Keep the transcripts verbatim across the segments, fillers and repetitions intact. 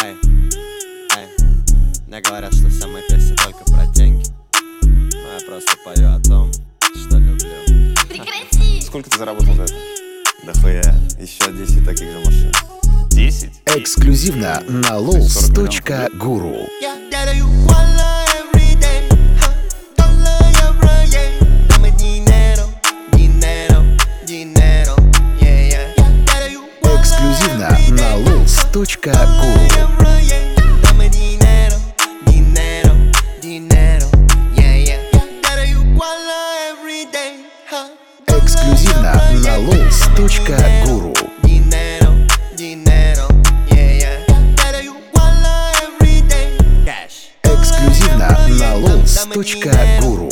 Эй, эй, мне говорят, что все мои песни только про деньги, но я просто пою о том, что люблю. Прекрати! Сколько ты заработал за это? Да хуя, еще десять таких же машин. Десять? Эксклюзивно на лолс точка гуру. Эксклюзивно на лолс точка гуру. Эксклюзивно на лолс точка гуру. Эксклюзивно на лолс точка гуру.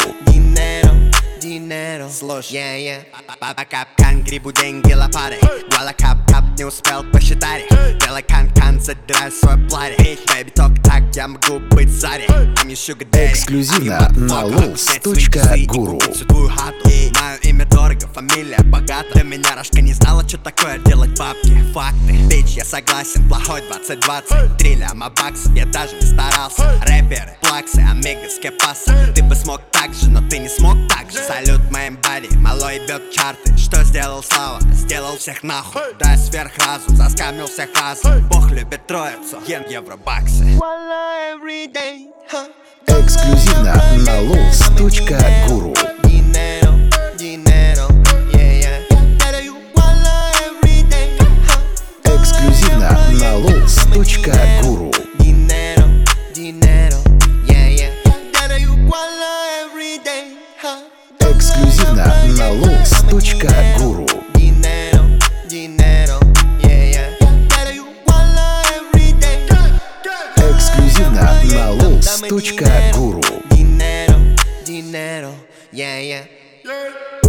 Слушай, yeah, yeah. Папа капкан, грибу деньги лопатой. Гуала кап-кап, не успел посчитать. Белый кан-кан, задираю свой платье. Бэйби, только так я могу быть сзади. Эксклюзивно на лолс точка гуру. Всю твою хату. Мое имя дорого, фамилия богата. Ты меня, рожка, не знала, что такое делать бабки. Факты, бич, я согласен. Плохой двадцать двадцать. Три ляма баксов, я даже не старался. Рэперы, плаксы, амигос, кепаса. Ты бы смог так же, но ты не смог так же. Салют моим бади, малой бьет чарты. Что сделал Слава? Сделал всех нахуй. Да, сверхразум, заскамил всех разом. Бог любит троицу, ем евробаксы. Эксклюзивно на лолс точка гуру. Эксклюзивно на лолс точка гуру. Эксклюзивно на лолс точка гуру. Эксклюзивно на лолс точка гуру. Yeah, yeah.